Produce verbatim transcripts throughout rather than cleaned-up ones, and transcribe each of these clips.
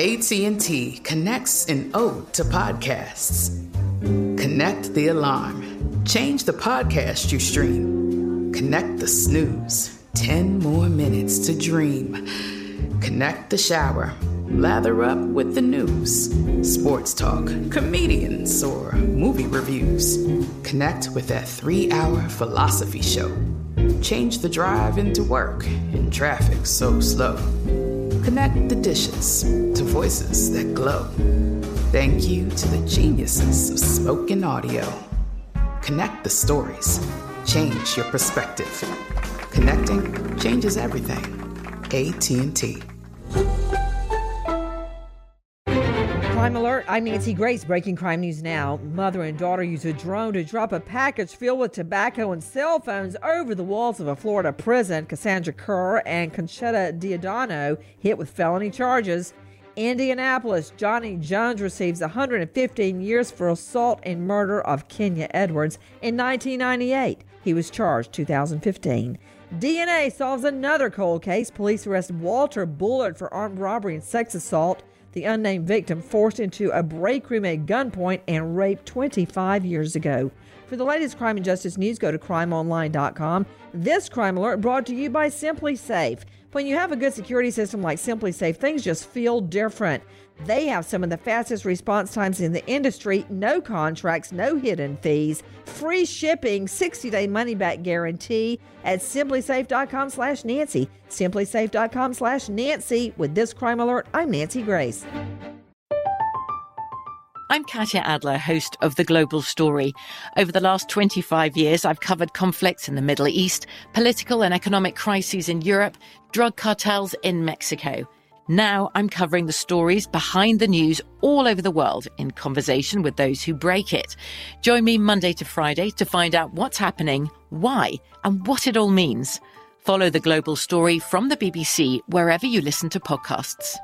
A T and T connects an ode to podcasts. Connect the alarm. Change the podcast you stream. Connect the snooze. Ten more minutes to dream. Connect the shower. Lather up with the news. Sports talk, comedians, or movie reviews. Connect with that three-hour philosophy show. Change the drive into work in traffic so slow. Connect the dishes to voices that glow. Thank you to the geniuses of spoken audio. Connect the stories. Change your perspective. Connecting changes everything. A T and T. Crime alert, I'm Nancy Grace. Breaking crime news now. Mother and daughter use a drone to drop a package filled with tobacco and cell phones over the walls of a Florida prison. Cassandra Kerr and Conchetta Diodano hit with felony charges. Indianapolis, Johnny Jones receives one hundred fifteen years for assault and murder of Kenya Edwards in nineteen ninety-eight. He was charged two thousand fifteen. D N A solves another cold case. Police arrest Walter Bullard for armed robbery and sex assault. The unnamed victim forced into a break room at gunpoint and raped twenty-five years ago. For the latest crime and justice news, go to crime online dot com. This crime alert brought to you by Simply Safe. When you have a good security system like Simply Safe, things just feel different. They have some of the fastest response times in the industry, no contracts, no hidden fees, free shipping, sixty-day money-back guarantee at simply safe dot com slash Nancy. simply safe dot com slash Nancy. With this crime alert, I'm Nancy Grace. I'm Katya Adler, host of The Global Story. Over the last twenty-five years, I've covered conflicts in the Middle East, political and economic crises in Europe, drug cartels in Mexico. Now I'm covering the stories behind the news all over the world in conversation with those who break it. Join me Monday to Friday to find out what's happening, why, and what it all means. Follow The Global Story from the B B C wherever you listen to podcasts.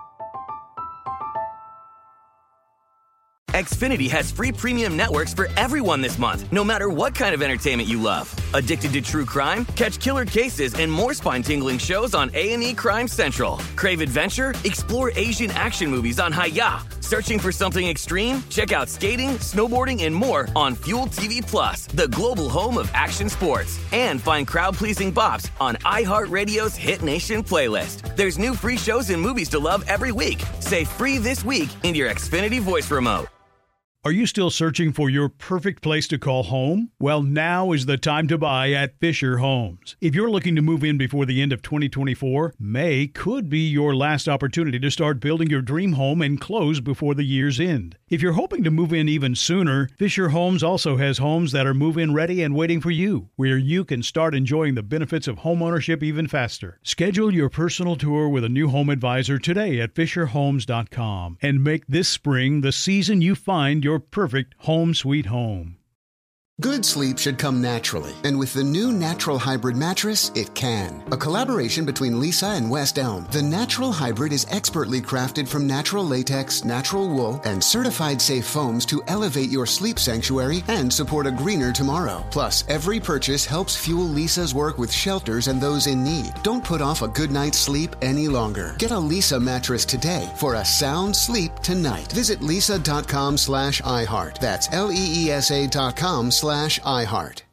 Xfinity has free premium networks for everyone this month, no matter what kind of entertainment you love. Addicted to true crime? Catch killer cases and more spine-tingling shows on A and E Crime Central. Crave adventure? Explore Asian action movies on Hi-Ya. Searching for something extreme? Check out skating, snowboarding, and more on Fuel T V Plus, the global home of action sports. And find crowd-pleasing bops on iHeartRadio's Hit Nation playlist. There's new free shows and movies to love every week. Say free this week in your Xfinity voice remote. Are you still searching for your perfect place to call home? Well, now is the time to buy at Fisher Homes. If you're looking to move in before the end of twenty twenty-four, May could be your last opportunity to start building your dream home and close before the year's end. If you're hoping to move in even sooner, Fisher Homes also has homes that are move-in ready and waiting for you, where you can start enjoying the benefits of homeownership even faster. Schedule your personal tour with a new home advisor today at fisher homes dot com and make this spring the season you find your your perfect home sweet home. Good sleep should come naturally, and with the new Natural Hybrid mattress, it can. A collaboration between Lisa and West Elm, the Natural Hybrid is expertly crafted from natural latex, natural wool, and certified safe foams to elevate your sleep sanctuary and support a greener tomorrow. Plus, every purchase helps fuel Lisa's work with shelters and those in need. Don't put off a good night's sleep any longer. Get a Lisa mattress today for a sound sleep tonight. Visit lisa dot com slash iHeart. That's L E E S A dot com slash iHeart.